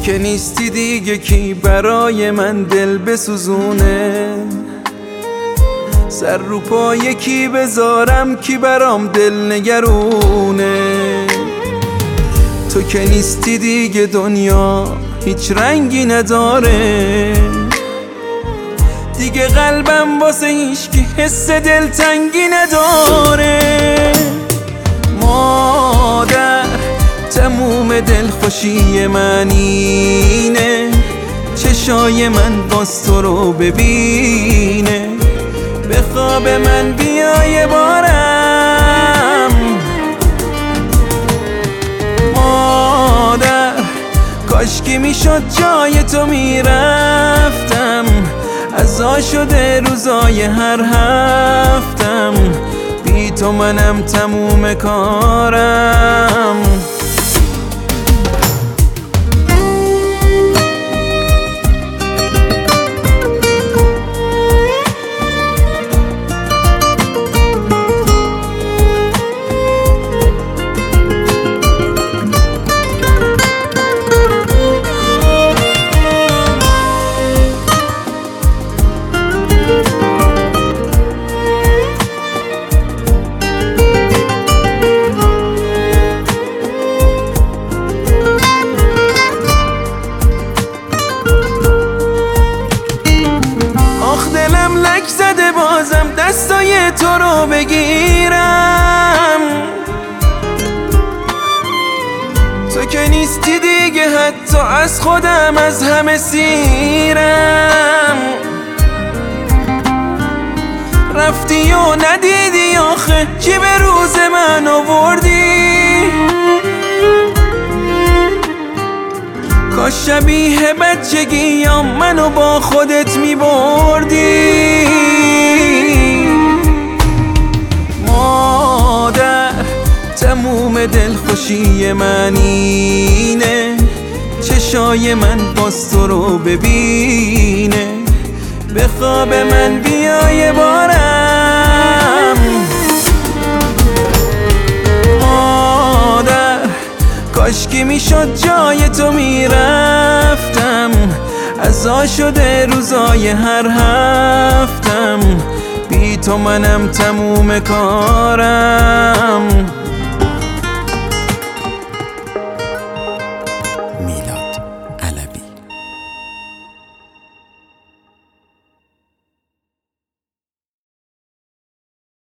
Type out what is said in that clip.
که نیستی دیگه کی برای من دل بسوزونه؟ سر رو پای کی بذارم کی برام دل نگرونه؟ تو که نیستی دیگه دنیا هیچ رنگی نداره، دیگه قلبم واسه هیچکی حس دلتنگی نداره. مادر تموم دلخوشی من اینه، چشای من باز تو رو ببینه، به خواب من بیای بارم. مادر کاشکی میشد جای تو میرفتم، عزا شده روزای هر هفتم، بی تو منم تموم کارم. لک زده بازم دستای تو رو بگیرم، تو که نیستی دیگه حتی از خودم از همه سیرم. رفتی و ندیدی آخه چی به روز من آوردی؟ کاش شبیه بچگیام منو با خودت میبردی. مادر تموم دلخوشی من اینه، چشای من باز تو رو ببینه، به خواب من بیای بارم. کاشکی میشد جای تو میرفتم، عزا شده روزای هر هفتم، بی تو منم تموم کارم.